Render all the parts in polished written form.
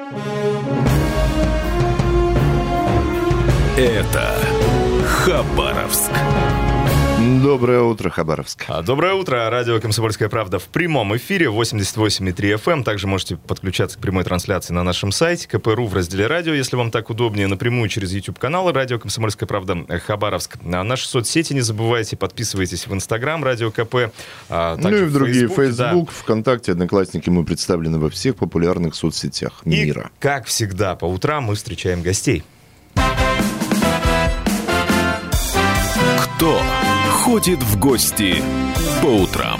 Это Хабаровск. Доброе утро, Хабаровск. Доброе утро. Радио «Комсомольская правда» в прямом эфире 88,3 FM. Также можете подключаться к прямой трансляции на нашем сайте КП.ру в разделе «Радио», если вам так удобнее, напрямую через YouTube-канал «Радио «Комсомольская правда» Хабаровск». Наши соцсети не забывайте, подписывайтесь в Инстаграм «Радио КП». И в другие, Facebook, да. ВКонтакте, Одноклассники, мы представлены во всех популярных соцсетях мира. И, как всегда, по утрам мы встречаем гостей. Кто ходит в гости по утрам?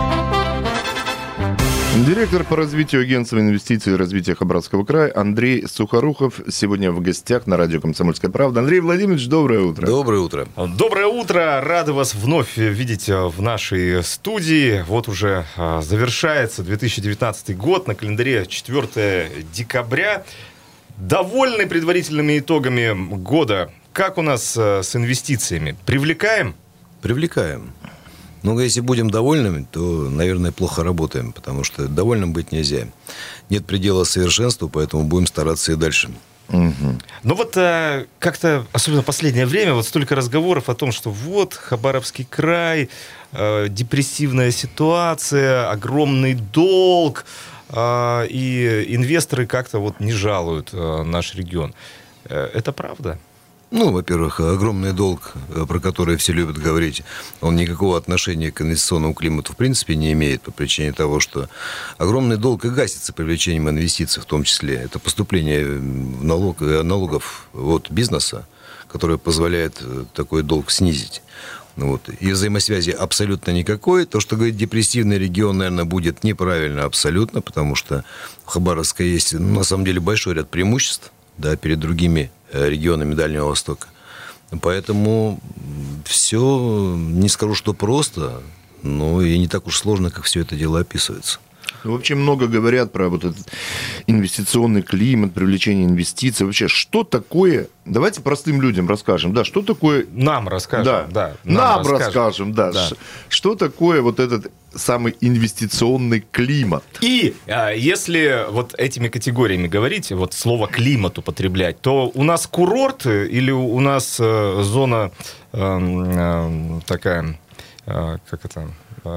Директор по развитию агентства инвестиций и развития Хабаровского края Андрей Сухорухов сегодня в гостях на радио «Комсомольская правда». Андрей Владимирович, доброе утро. Доброе утро. Доброе утро. Рады вас вновь видеть в нашей студии. Вот уже завершается 2019 год. На календаре 4 декабря. Довольны предварительными итогами года? Как у нас с инвестициями? Привлекаем? Привлекаем. Но если будем довольными, то, наверное, плохо работаем, потому что довольным быть нельзя. Нет предела совершенству, поэтому будем стараться и дальше. Угу. Ну вот как-то, особенно в последнее время, вот столько разговоров о том, что вот Хабаровский край, депрессивная ситуация, огромный долг, и инвесторы как-то вот не жалуют наш регион. Это правда? Ну, во-первых, огромный долг, про который все любят говорить, он никакого отношения к инвестиционному климату в принципе не имеет по причине того, что огромный долг и гасится привлечением инвестиций, в том числе. Это поступление налогов от бизнеса, которое позволяет такой долг снизить. Вот. И взаимосвязи абсолютно никакой. То, что говорит депрессивный регион, наверное, будет неправильно абсолютно, потому что у Хабаровска есть, на самом деле, большой ряд преимуществ, да, перед другими регионами Дальнего Востока. Поэтому все, не скажу, что просто, но и не так уж сложно, как все это дело описывается. Вообще много говорят про вот этот инвестиционный климат, привлечение инвестиций. Вообще, что такое... Давайте простым людям расскажем, да, что такое... Нам расскажем, да. Нам расскажем, да. Что такое вот этот самый инвестиционный климат? И если вот этими категориями говорить, вот слово «климат» употреблять, то у нас курорт или у нас зона такая, как это...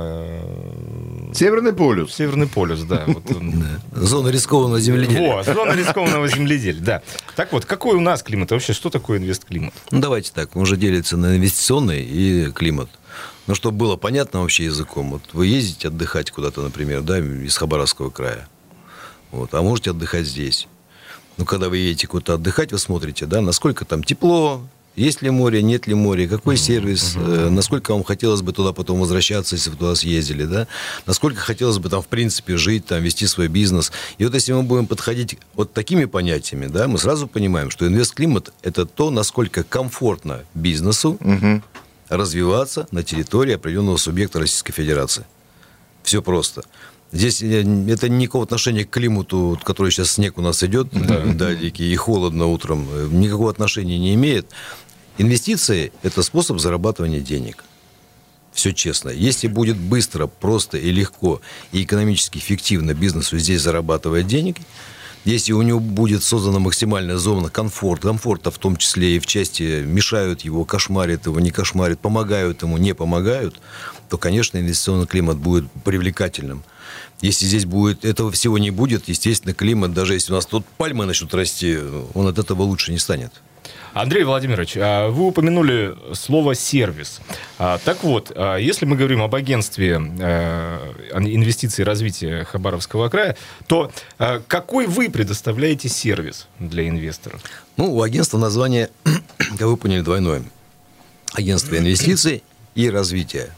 Северный полюс. Северный полюс, да. Зона рискованного земледелия. Вот, зона рискованного земледелия, да. Так вот, какой у нас климат? Вообще, что такое инвестклимат? Ну, давайте так, он уже делится на инвестиционный и климат. Но чтобы было понятно вообще языком, вот вы ездите отдыхать куда-то, например, да, из Хабаровского края, вот, а можете отдыхать здесь. Но когда вы едете куда-то отдыхать, вы смотрите, да, насколько там тепло, есть ли море, нет ли моря, какой сервис, насколько вам хотелось бы туда потом возвращаться, если вы туда съездили, да, насколько хотелось бы там, в принципе, жить, там, вести свой бизнес. И вот если мы будем подходить вот такими понятиями, да, мы сразу понимаем, что инвестклимат – это то, насколько комфортно бизнесу развиваться на территории определенного субъекта Российской Федерации. Все просто. Здесь это никакого отношения к климату, который сейчас снег у нас идет, да, дикий, и холодно утром, никакого отношения не имеет. Инвестиции – это способ зарабатывания денег. Все честно. Если будет быстро, просто и легко, и экономически эффективно бизнесу здесь зарабатывать денег, если у него будет создана максимальная зона комфорта, в том числе и в части мешают его, кошмарят его, не кошмарят, помогают ему, не помогают, то, конечно, инвестиционный климат будет привлекательным. Если здесь будет, этого всего не будет, естественно, климат, даже если у нас тут пальмы начнут расти, он от этого лучше не станет. Андрей Владимирович, вы упомянули слово «сервис». Так вот, если мы говорим об агентстве инвестиций и развития Хабаровского края, то какой вы предоставляете сервис для инвесторов? Ну, у агентства название, как вы поняли, двойное. Агентство инвестиций и развития.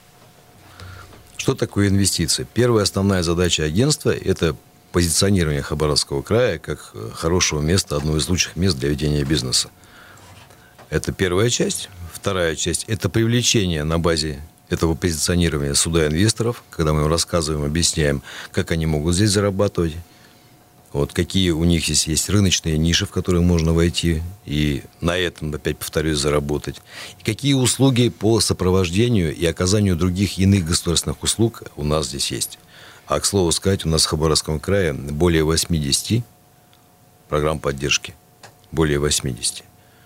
Что такое инвестиции? Первая основная задача агентства – это позиционирование Хабаровского края как хорошего места, одного из лучших мест для ведения бизнеса. Это первая часть. Вторая часть – это привлечение на базе этого позиционирования сюда инвесторов, когда мы им рассказываем, объясняем, как они могут здесь зарабатывать, вот, какие у них здесь есть рыночные ниши, в которые можно войти и на этом, опять повторюсь, заработать. И какие услуги по сопровождению и оказанию других иных государственных услуг у нас здесь есть. А, к слову сказать, у нас в Хабаровском крае более 80 программ поддержки. Более 80.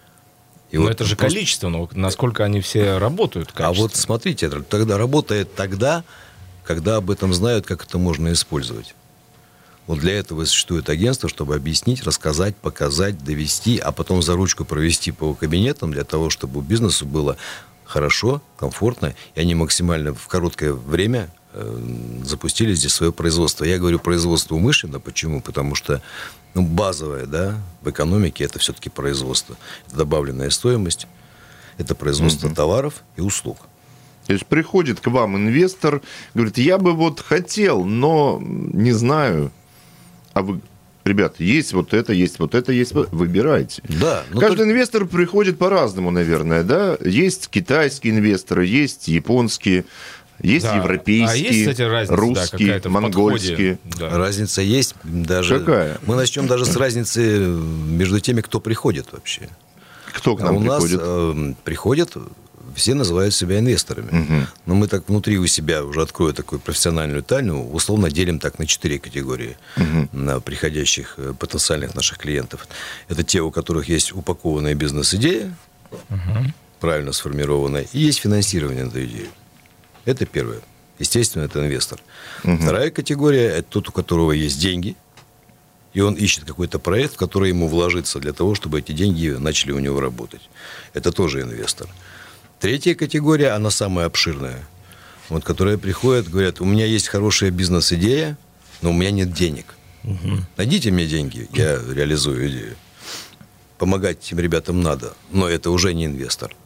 И Но это же количество, но насколько они все работают А вот смотрите, тогда работает тогда, когда об этом знают, как это можно использовать. Вот для этого существует агентство, чтобы объяснить, рассказать, показать, довести, а потом за ручку провести по кабинетам для того, чтобы бизнесу было хорошо, комфортно, и они максимально в короткое время запустили здесь свое производство. Я говорю производство умышленно. Почему? Потому что базовое, да, в экономике это все-таки производство. Это добавленная стоимость, это производство товаров и услуг. То есть приходит к вам инвестор, говорит, я бы вот хотел, но не знаю. А вы, ребята, есть вот это, есть вот это, есть вот это. Выбирайте. Да, Каждый инвестор приходит по-разному, наверное, да? Есть китайские инвесторы, есть японские, есть европейские, а есть, кстати, разница, русские, монгольские. Да. Разница есть. Даже... Какая? Мы начнем даже с разницы между теми, кто приходит вообще. Кто к нам приходит? У нас приходят... Все называют себя инвесторами. Но мы так внутри у себя, уже открою такую профессиональную тайну, условно делим так на 4 категории на приходящих потенциальных наших клиентов. Это те, у которых есть упакованная бизнес-идея, правильно сформированная, и есть финансирование на эту идею. Это первое. Естественно, это инвестор. Вторая категория – это тот, у которого есть деньги, и он ищет какой-то проект, в который ему вложиться для того, чтобы эти деньги начали у него работать. Это тоже инвестор. Третья категория, она самая обширная, вот, которая приходит, говорят, у меня есть хорошая бизнес-идея, но у меня нет денег. Найдите мне деньги, я реализую идею. Помогать этим ребятам надо, но это уже не инвестор.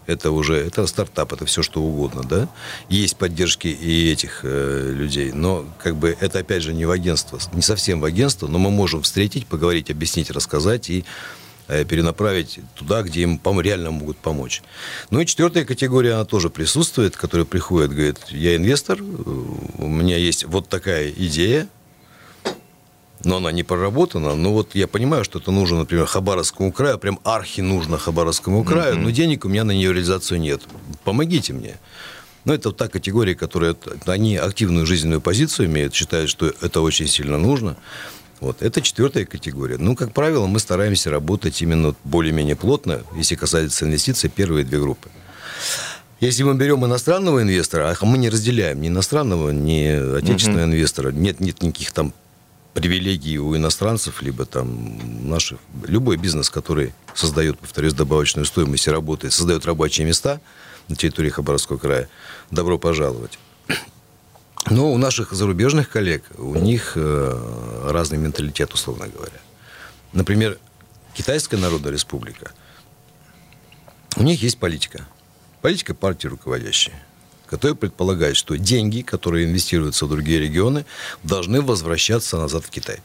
Это стартап, это все что угодно, да. Есть поддержки и этих людей, но как бы это опять же не в агентство, не совсем в агентство, но мы можем встретить, поговорить, объяснить, рассказать и перенаправить туда, где им реально могут помочь. Ну и четвертая категория, она тоже присутствует, которая приходит, говорит, я инвестор, у меня есть вот такая идея, но она не проработана, но вот я понимаю, что это нужно, например, Хабаровскому краю, прям архи нужно Хабаровскому краю, но денег у меня на нее реализацию нет. Помогите мне. Ну, это вот та категория, которая, они активную жизненную позицию имеют, считают, что это очень сильно нужно. Вот, это четвертая категория. Ну, как правило, мы стараемся работать именно более-менее плотно, если касается инвестиций, первые две группы. Если мы берем иностранного инвестора, а мы не разделяем ни иностранного, ни отечественного инвестора, нет никаких там привилегий у иностранцев, либо там наших. Любой бизнес, который создает, повторюсь, добавочную стоимость и работает, создает рабочие места на территории Хабаровского края, добро пожаловать. Но у наших зарубежных коллег, у них разный менталитет, условно говоря. Например, Китайская Народная Республика. У них есть политика. Политика партии руководящая, которая предполагает, что деньги, которые инвестируются в другие регионы, должны возвращаться назад в Китай.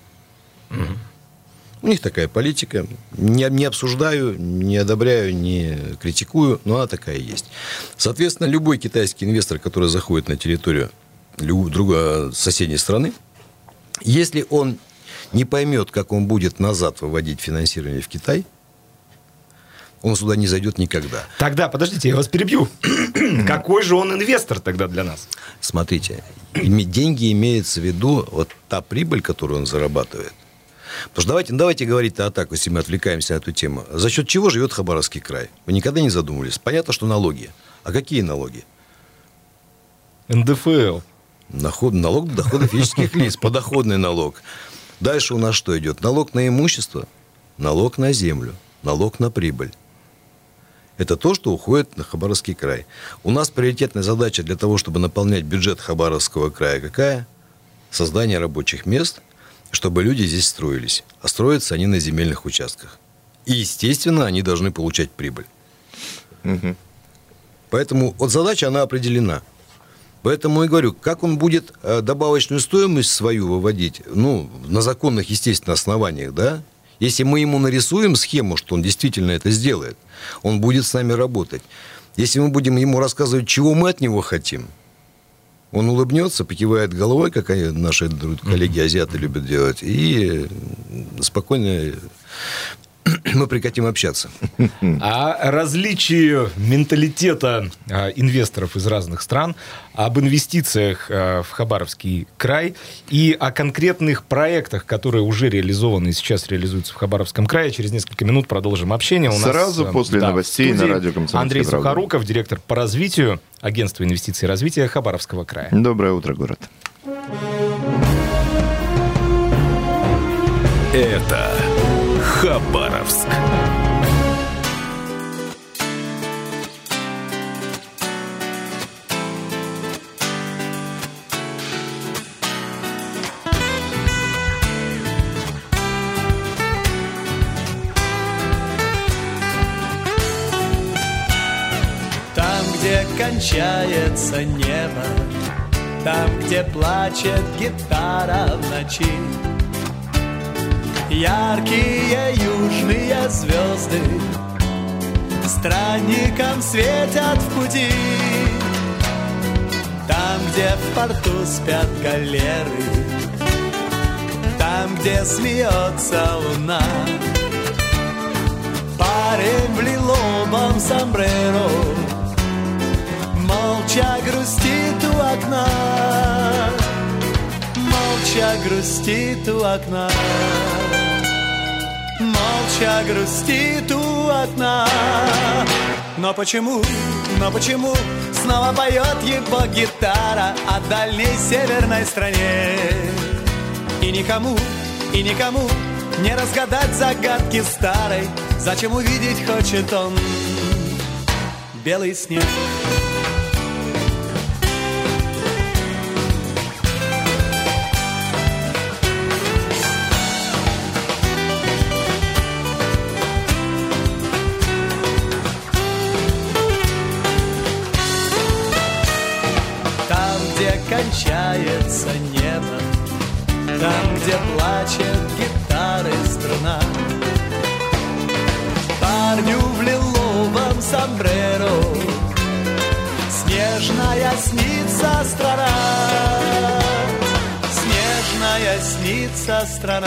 У них такая политика. Не обсуждаю, не одобряю, не критикую, но она такая есть. Соответственно, любой китайский инвестор, который заходит на территорию другой соседней страны, если он не поймет, как он будет назад выводить финансирование в Китай, он сюда не зайдет никогда. Тогда, подождите, я вас перебью. Какой же он инвестор тогда для нас? Смотрите, деньги имеется в виду вот та прибыль, которую он зарабатывает. Потому что давайте говорить-то так, если мы отвлекаемся на эту тему. За счет чего живет Хабаровский край? Вы никогда не задумывались? Понятно, что налоги. А какие налоги? НДФЛ. Налог доходов физических лиц, подоходный налог. Дальше у нас что идет? Налог на имущество, налог на землю, налог на прибыль. Это то, что уходит на Хабаровский край. У нас приоритетная задача для того, чтобы наполнять бюджет Хабаровского края какая? Создание рабочих мест, чтобы люди здесь строились. А строятся они на земельных участках. И, естественно, они должны получать прибыль. Поэтому вот задача, она определена. Поэтому я говорю, как он будет добавочную стоимость свою выводить, ну, на законных, естественно, основаниях, да? Если мы ему нарисуем схему, что он действительно это сделает, он будет с нами работать. Если мы будем ему рассказывать, чего мы от него хотим, он улыбнется, покивает головой, как наши коллеги-азиаты любят делать, и спокойно мы прекратим общаться. О различии менталитета инвесторов из разных стран, об инвестициях в Хабаровский край и о конкретных проектах, которые уже реализованы и сейчас реализуются в Хабаровском крае. Через несколько минут продолжим общение. У нас, сразу после новостей на радио «Комсомольская Андрей правда». Сухоруков, директор по развитию Агентства инвестиций и развития Хабаровского края. Доброе утро, город. Это Хабаровск. Там, где кончается небо, там, где плачет гитара в ночи, яркие южные звезды странникам светят в пути. Там, где в порту спят галеры, там, где смеется луна, парень в лиловом сомбреро молча грустит у окна, молча грустит у окна, молча грустит у окна. Но почему снова поет его гитара о дальней северной стране? И никому не разгадать загадки старой, зачем увидеть хочет он белый снег. Кончается небо, там, где плачет гитары струна, парню в лиловом сомбреро снежная снится страна, снежная снится страна,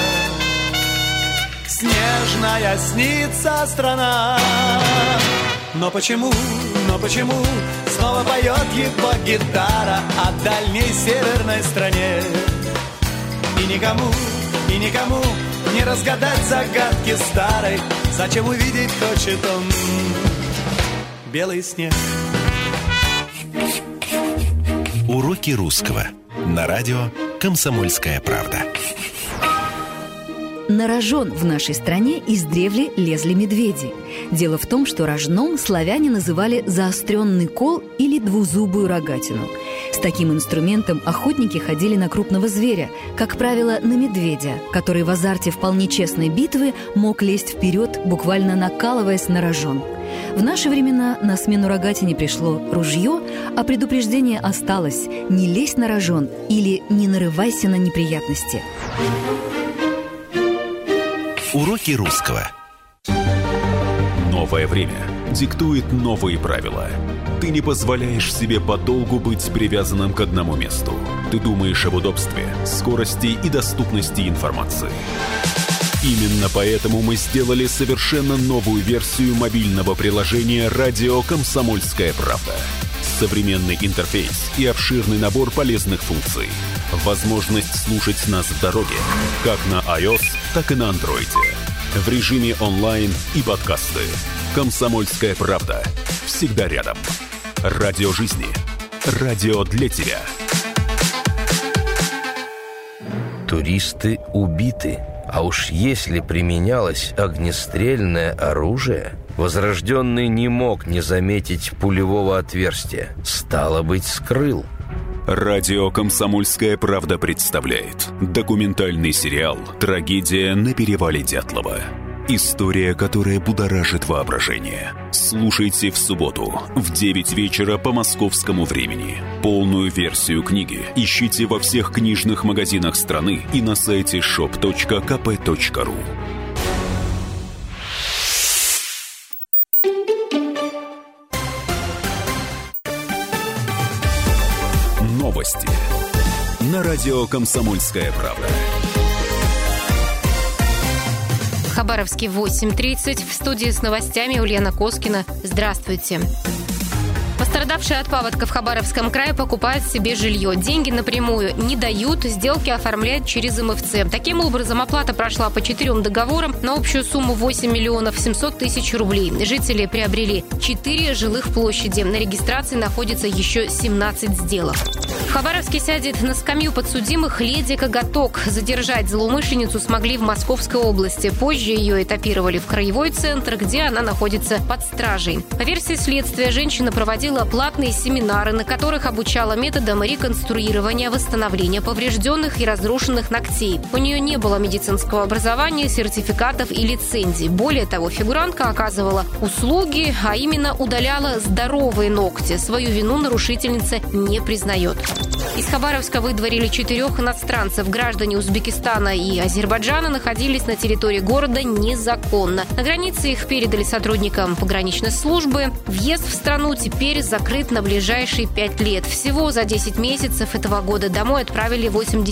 снежная снится страна. Но почему снова поет его гитара о дальней северной стране? И никому не разгадать загадки старой, зачем увидеть хочет он белый снег. Уроки русского на радио «Комсомольская правда». На рожон в нашей стране издревле лезли медведи. Дело в том, что рожном славяне называли заостренный кол или двузубую рогатину. С таким инструментом охотники ходили на крупного зверя, как правило, на медведя, который в азарте вполне честной битвы мог лезть вперед, буквально накалываясь на рожон. В наши времена на смену рогатине пришло ружье, а предупреждение осталось: не лезь на рожон или не нарывайся на неприятности. Уроки русского. Новое время диктует новые правила. Ты не позволяешь себе подолгу быть привязанным к одному месту. Ты думаешь об удобстве, скорости и доступности информации. Именно поэтому мы сделали совершенно новую версию мобильного приложения «Радио Комсомольская правда». Современный интерфейс и обширный набор полезных функций. Возможность слушать нас в дороге, как на iOS, так и на Android. В режиме онлайн и подкасты. «Комсомольская правда». Всегда рядом. Радио жизни. Радио для тебя. Туристы убиты. А уж если применялось огнестрельное оружие, возрожденный не мог не заметить пулевого отверстия. Стало быть, скрыл. Радио «Комсомольская правда» представляет документальный сериал «Трагедия на перевале Дятлова». История, которая будоражит воображение. Слушайте в субботу в 9 вечера по московскому времени. Полную версию книги ищите во всех книжных магазинах страны и на сайте shop.kp.ru. Новости на радио «Комсомольская правда». Хабаровске 8:30. В студии с новостями Ульяна Коскина. Здравствуйте. Пострадавшие от паводка в Хабаровском крае покупают себе жилье. Деньги напрямую не дают, сделки оформляют через МФЦ. Таким образом, оплата прошла по 4 договорам на общую сумму 8 миллионов 700 тысяч рублей. Жители приобрели 4 жилых площади. На регистрации находится еще 17 сделок. В Хабаровске сядет на скамью подсудимых Леди Коготок. Задержать злоумышленницу смогли в Московской области. Позже ее этапировали в краевой центр, где она находится под стражей. По версии следствия, женщина проводила платные семинары, на которых обучала методам реконструирования, восстановления поврежденных и разрушенных ногтей. У нее не было медицинского образования, сертификатов и лицензий. Более того, фигурантка оказывала услуги, а именно удаляла здоровые ногти. Свою вину нарушительница не признает. Из Хабаровска выдворили 4 иностранцев. Граждане Узбекистана и Азербайджана находились на территории города незаконно. На границе их передали сотрудникам пограничной службы. Въезд в страну теперь закрыт на ближайшие 5 лет. Всего за 10 месяцев этого года домой отправили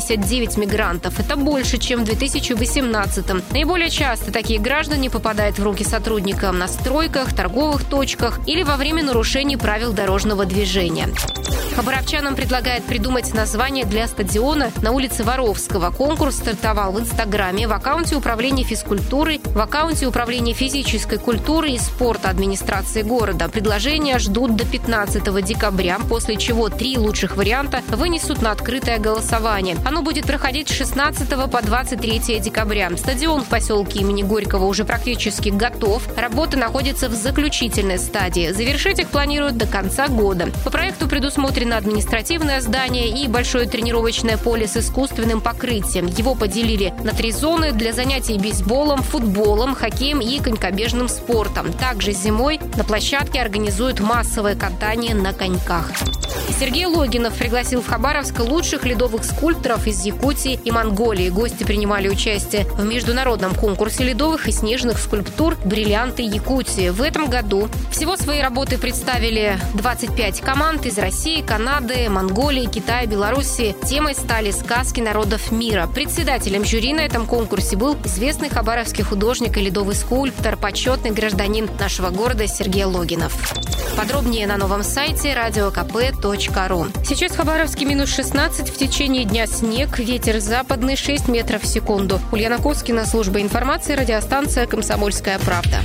89 мигрантов. Это больше, чем в 2018-м. Наиболее часто такие граждане попадают в руки сотрудникам на стройках, торговых точках или во время нарушений правил дорожного движения. Хабаровчанам предлагают придумать название для стадиона на улице Воровского. Конкурс стартовал в Инстаграме, в аккаунте управления физкультурой, в аккаунте управления физической культурой и спорта администрации города. Предложения ждут до 15 декабря, после чего 3 лучших варианта вынесут на открытое голосование. Оно будет проходить с 16 по 23 декабря. Стадион в поселке имени Горького уже практически готов. Работы находятся в заключительной стадии. Завершить их планируют до конца года. По проекту предусмотрено административное здание и большое тренировочное поле с искусственным покрытием. Его поделили на 3 зоны для занятий бейсболом, футболом, хоккеем и конькобежным спортом. Также зимой на площадке организуют массовое катание на коньках. Сергей Логинов пригласил в Хабаровск лучших ледовых скульпторов из Якутии и Монголии. Гости принимали участие в международном конкурсе ледовых и снежных скульптур «Бриллианты Якутии». В этом году всего свои работы представили 25 команд из России, Канады, Монголии, Китая, Белоруссии. Темой стали сказки народов мира. Председателем жюри на этом конкурсе был известный хабаровский художник и ледовый скульптор, почетный гражданин нашего города Сергей Логинов. Подробнее на новом сайте radiokp.ru. Сейчас в Хабаровске минус 16, в течение дня снег, ветер западный 6 метров в секунду. Ульяна Коскина, служба информации, радиостанция «Комсомольская правда».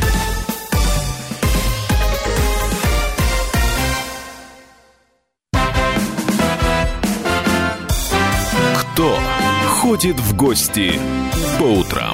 Кто ходит в гости по утрам?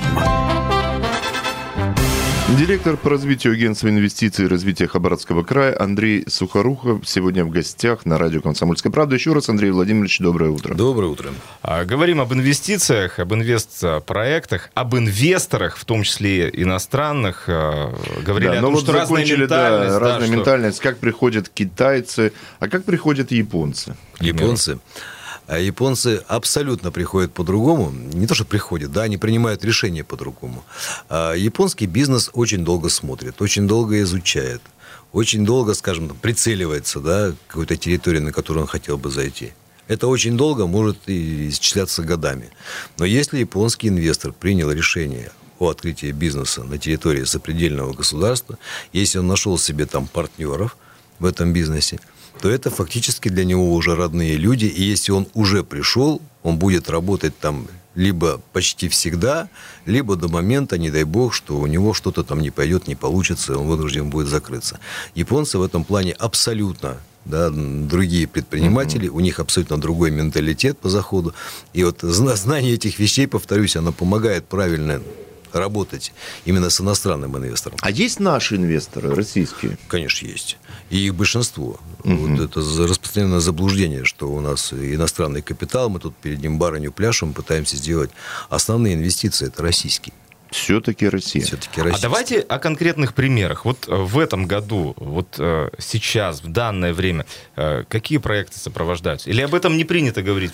Директор по развитию агентства инвестиций и развития Хабаровского края Андрей Сухорухов сегодня в гостях на радио «Комсомольская правда». Еще раз, Андрей Владимирович, доброе утро. Доброе утро. Говорим об инвестициях, об инвестпроектах, об инвесторах, в том числе иностранных. Говорили о том, что разная ментальность. Разная ментальность. Как приходят китайцы, а как приходят японцы? Японцы? А японцы абсолютно приходят по-другому. Не то, что приходят, да, они принимают решения по-другому. А японский бизнес очень долго смотрит, очень долго изучает, очень долго, скажем, прицеливается, да, к какой-то территории, на которую он хотел бы зайти. Это очень долго может и исчисляться годами. Но если японский инвестор принял решение о открытии бизнеса на территории сопредельного государства, если он нашел себе там партнеров в этом бизнесе, то это фактически для него уже родные люди. И если он уже пришел, он будет работать там либо почти всегда, либо до момента, не дай бог, что у него что-то там не пойдет, не получится, он вынужден будет закрыться. Японцы в этом плане абсолютно, да, другие предприниматели, у них абсолютно другой менталитет по заходу. И вот знание этих вещей, повторюсь, оно помогает правильно работать именно с иностранным инвестором. А есть наши инвесторы, российские? Конечно, есть. И их большинство. Вот это распространенное заблуждение, что у нас иностранный капитал, мы тут перед ним барыню пляшем, пытаемся сделать. Основные инвестиции – это российские. Все-таки Россия. Все-таки Россия. А давайте о конкретных примерах. Вот в этом году, вот сейчас, в данное время, какие проекты сопровождаются? Или об этом не принято говорить вслух?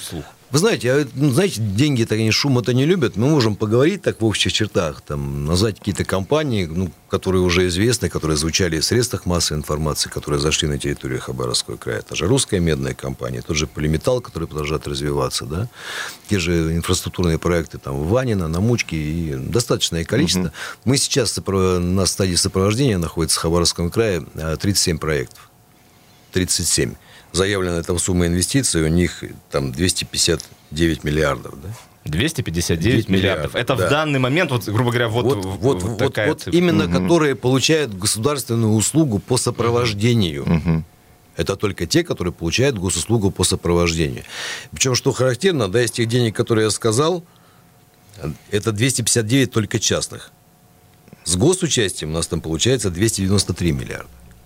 Вы знаете, деньги, так они шума-то не любят. Мы можем поговорить так в общих чертах, там, назвать какие-то компании, которые уже известны, которые звучали в средствах массовой информации, которые зашли на территорию Хабаровского края. Та же русская медная компания, тот же Полиметалл, который продолжает развиваться, да? Те же инфраструктурные проекты там, в Ванино, на Мучке, и достаточное количество. Мы сейчас на стадии сопровождения находится в Хабаровском крае 37 проектов. 37. Заявленная там сумма инвестиций у них там 259 миллиардов, да? 259 миллиардов. Это в данный момент, грубо говоря, вот такая цифра. Именно которые получают государственную услугу по сопровождению. Это только те, которые получают госуслугу по сопровождению. Причем, что характерно, да, из тех денег, которые я сказал, это 259 только частных. С госучастием у нас там получается 293 миллиарда.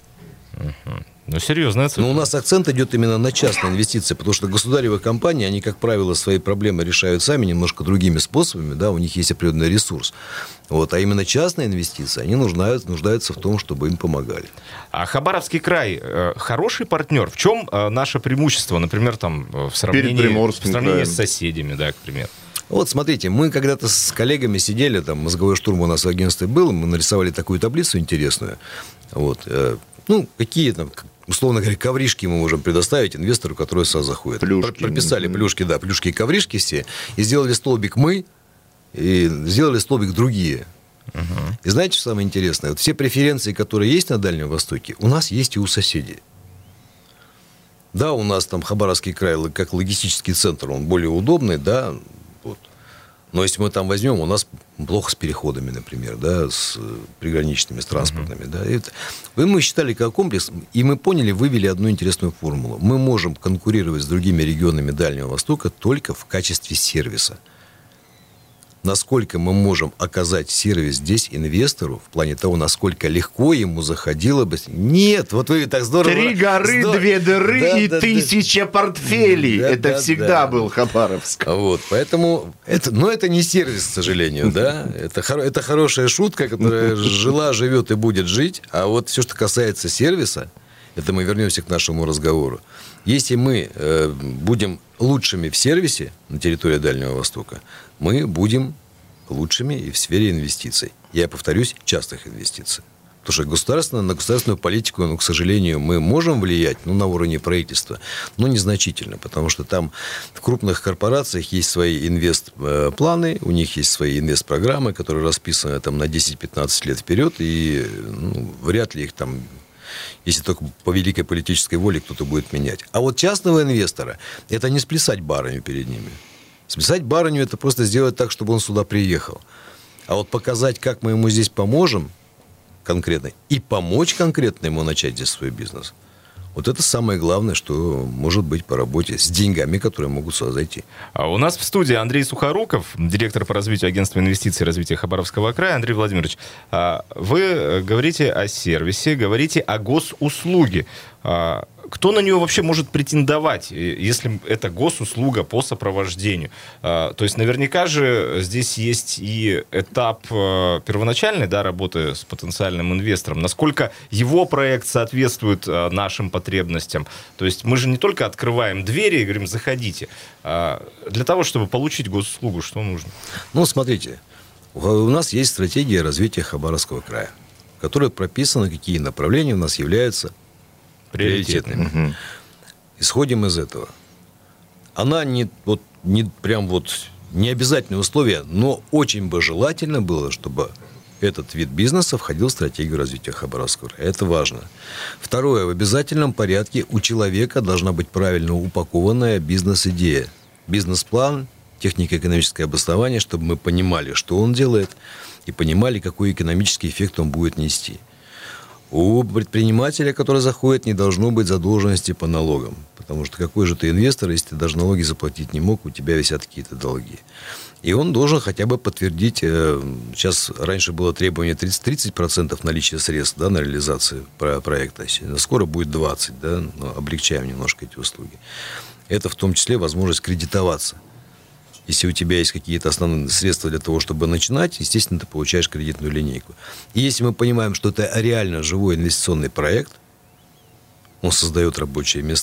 Ну, серьезная цифра. Но у нас акцент идет именно на частные инвестиции, потому что государевые компании, они, как правило, свои проблемы решают сами немножко другими способами, да, у них есть определенный ресурс. Вот, а именно частные инвестиции, они нуждаются в том, чтобы им помогали. А Хабаровский край хороший партнер? В чем наше преимущество, например, там, в сравнении с соседями, да, к примеру? Вот, смотрите, мы когда-то с коллегами сидели, там, мозговой штурм у нас в агентстве был, мы нарисовали такую таблицу интересную. Вот, какие там, условно говоря, ковришки мы можем предоставить инвестору, который сюда заходит. Прописали плюшки и ковришки все, и сделали столбик мы, и сделали столбик другие. И знаете, что самое интересное? Вот все преференции, которые есть на Дальнем Востоке, у нас есть и у соседей. Да, у нас там Хабаровский край, как логистический центр, он более удобный, да, вот. Но если мы там возьмем, у нас плохо с переходами, например, да, с приграничными, с транспортными. Да, мы считали как комплекс, и мы поняли, вывели одну интересную формулу. Мы можем конкурировать с другими регионами Дальнего Востока только в качестве сервиса. Насколько мы можем оказать сервис здесь инвестору в плане того, насколько легко ему заходило бы... Нет, вот вы так здорово... 3 горы, 2 дыры и 1000 портфелей. Это всегда был Хабаровск. Вот, поэтому... Это не сервис, к сожалению, да? Это хорошая шутка, которая жила, живет и будет жить. А вот все, что касается сервиса, это мы вернемся к нашему разговору. Если мы будем лучшими в сервисе на территории Дальнего Востока, мы будем лучшими и в сфере инвестиций. Я повторюсь, частных инвестиций. Потому что на государственную политику, к сожалению, мы можем влиять, на уровне правительства, но незначительно, потому что там в крупных корпорациях есть свои инвестпланы, у них есть свои инвестпрограммы, которые расписаны там, на 10-15 лет вперед, и вряд ли их там... Если только по великой политической воле кто-то будет менять. А вот частного инвестора – это не сплясать барыню перед ними. Сплясать барыню – это просто сделать так, чтобы он сюда приехал. А вот показать, как мы ему здесь поможем конкретно, и помочь конкретно ему начать здесь свой бизнес – вот это самое главное, что может быть по работе с деньгами, которые могут сюда зайти. У нас в студии Андрей Сухоруков, директор по развитию агентства инвестиций и развития Хабаровского края. Андрей Владимирович, вы говорите о сервисе, говорите о госуслуге. Кто на нее вообще может претендовать, если это госуслуга по сопровождению? То есть наверняка же здесь есть и этап первоначальной, да, работы с потенциальным инвестором. Насколько его проект соответствует нашим потребностям? То есть мы же не только открываем двери и говорим, заходите. Для того, чтобы получить госуслугу, что нужно? Смотрите, у нас есть стратегия развития Хабаровского края, в которой прописано, какие направления у нас являются приоритетными. Исходим из этого. Она не обязательное условие, но очень бы желательно было, чтобы этот вид бизнеса входил в стратегию развития Хабаровского края. Это важно. Второе. В обязательном порядке у человека должна быть правильно упакованная бизнес-идея. Бизнес-план, технико-экономическое обоснование, чтобы мы понимали, что он делает, и понимали, какой экономический эффект он будет нести. У предпринимателя, который заходит, не должно быть задолженности по налогам. Потому что какой же ты инвестор, если ты даже налоги заплатить не мог, у тебя висят какие-то долги. И он должен хотя бы подтвердить, сейчас раньше было требование 30% наличия средств, да, на реализацию проекта. Скоро будет 20%, да, но облегчаем немножко эти услуги. Это в том числе возможность кредитоваться. Если у тебя есть какие-то основные средства для того, чтобы начинать, естественно, ты получаешь кредитную линейку. И если мы понимаем, что это реально живой инвестиционный проект, он создает рабочие места,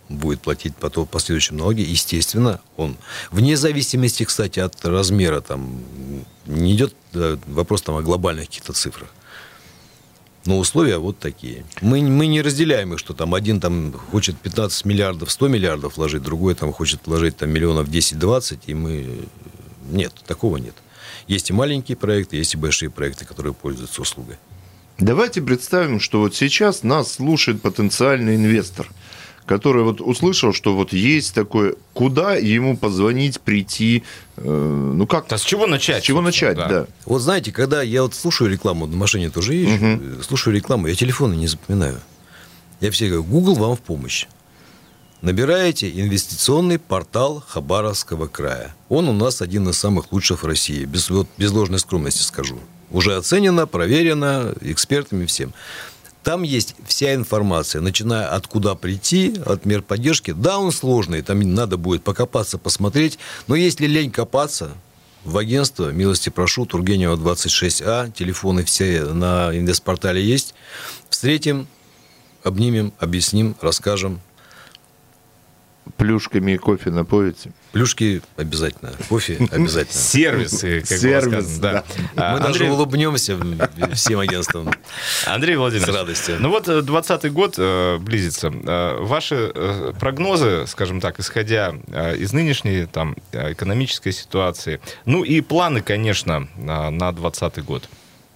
будет платить потом последующие налоги. Естественно, он, вне зависимости, кстати, от размера, там, не идет вопрос там, о глобальных каких-то цифрах. Но условия вот такие. Мы не разделяем их, что там один там, хочет 15 миллиардов, 100 миллиардов вложить, другой там, хочет вложить там, миллионов 10-20, и мы... Нет, такого нет. Есть и маленькие проекты, есть и большие проекты, которые пользуются услугой. Давайте представим, что вот сейчас нас слушает потенциальный инвестор, который вот услышал, что вот есть такое, куда ему позвонить, прийти, ну как? А с чего начать? С чего начать, да. Вот знаете, когда я вот слушаю рекламу, на машине тоже езжу, слушаю рекламу, я телефоны не запоминаю. Я все говорю, Google вам в помощь. Набираете инвестиционный портал Хабаровского края. Он у нас один из самых лучших в России, без ложной скромности скажу. Уже оценено, проверено экспертами всем. Там есть вся информация, начиная от куда прийти, от мер поддержки. Да, он сложный, там надо будет покопаться, посмотреть. Но если лень копаться, в агентство, милости прошу, Тургенева 26А, телефоны все на инвестпортале есть. Встретим, обнимем, объясним, расскажем. Плюшками и кофе напоите? Плюшки обязательно, кофе обязательно. Сервисы, как было сказано. Да. Мы даже улыбнемся всем агентствам. Андрей Владимирович, с радостью. Ну вот 2020 год близится. Ваши прогнозы, скажем так, исходя из нынешней там, экономической ситуации, ну и планы, конечно, на 2020 год.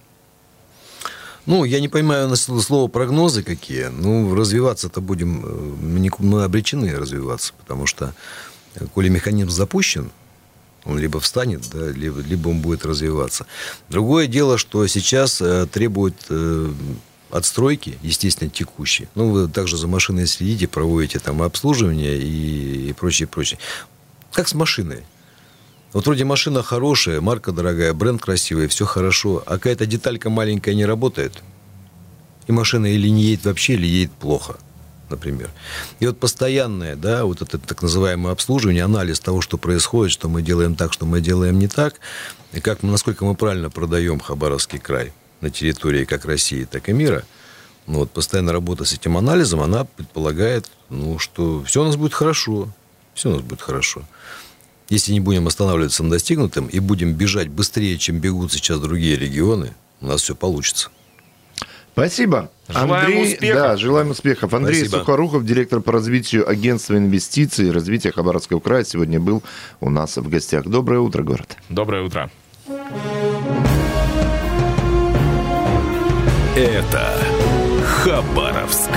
Ну, я не понимаю слово прогнозы какие. Ну, развиваться-то будем, мы обречены развиваться, потому что, коли механизм запущен, он либо встанет, да, либо он будет развиваться. Другое дело, что сейчас требует отстройки, естественно, текущей. Ну, вы также за машиной следите, проводите там обслуживание и прочее, прочее. Как с машиной. Вот вроде машина хорошая, марка дорогая, бренд красивый, все хорошо, а какая-то деталька маленькая не работает. И машина или не едет вообще, или едет плохо, например. И вот постоянное, да, вот это так называемое обслуживание, анализ того, что происходит, что мы делаем так, что мы делаем не так, и насколько мы правильно продаем Хабаровский край на территории как России, так и мира. Ну, вот постоянная работа с этим анализом, она предполагает, ну, что все у нас будет хорошо, все у нас будет хорошо. Если не будем останавливаться на достигнутом и будем бежать быстрее, чем бегут сейчас другие регионы, у нас все получится. Спасибо. Желаем успехов. Да, желаем успехов. Андрей Спасибо. Сухоруков, директор по развитию агентства инвестиций и развития Хабаровского края, сегодня был у нас в гостях. Доброе утро, город. Доброе утро. Это Хабаровск.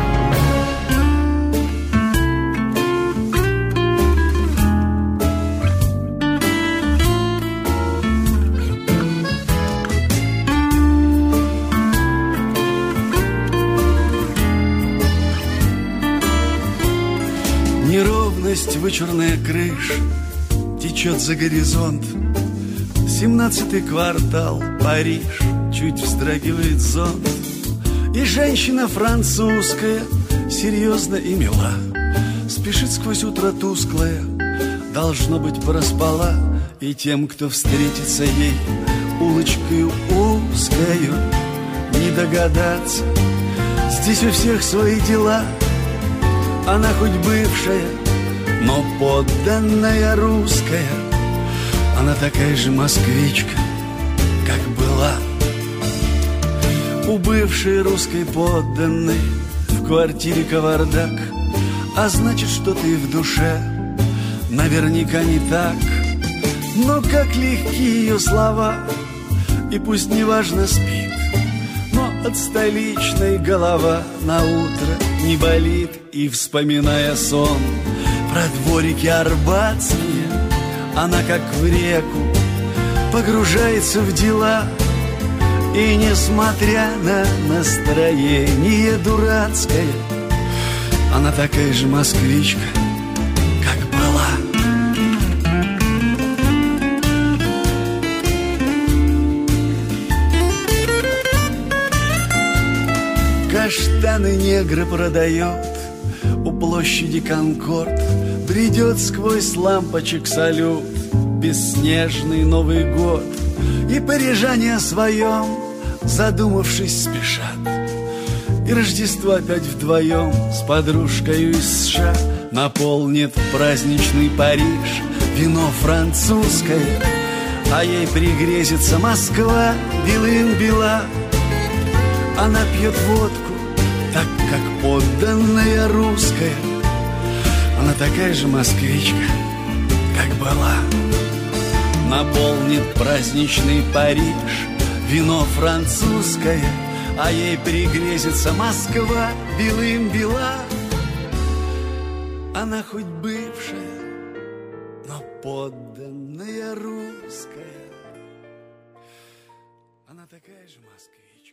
Неровность, вычурная крыш течет за горизонт. 17-й квартал, Париж, чуть вздрагивает зонт. И женщина французская, серьезно и мила, спешит сквозь утро тусклое, должно быть, проспала. И тем, кто встретится ей улочкою узкою, не догадаться, здесь у всех свои дела. Она хоть бывшая, но подданная русская. Она такая же москвичка, как была. У бывшей русской подданной в квартире кавардак, а значит, что-то и в душе наверняка не так. Но как легки ее слова, и пусть неважно спит, но от столичной голова на утро не болит. И, вспоминая сон про дворики арбатские, она как в реку погружается в дела. И, несмотря на настроение дурацкое, она такая же москвичка, как была. Каштаны негры продает у площади Конкорд. Бредет сквозь лампочек салют бесснежный Новый год. И парижане о своем задумавшись спешат. И Рождество опять вдвоем с подружкой из США наполнит праздничный Париж вино французское, а ей пригрезится Москва белым-бела. Она пьет водку, так как подданная русская. Она такая же москвичка, как была. Наполнит праздничный Париж вино французское, а ей пригрезится Москва белым-бела. Она хоть бывшая, но подданная русская. Она такая же москвичка.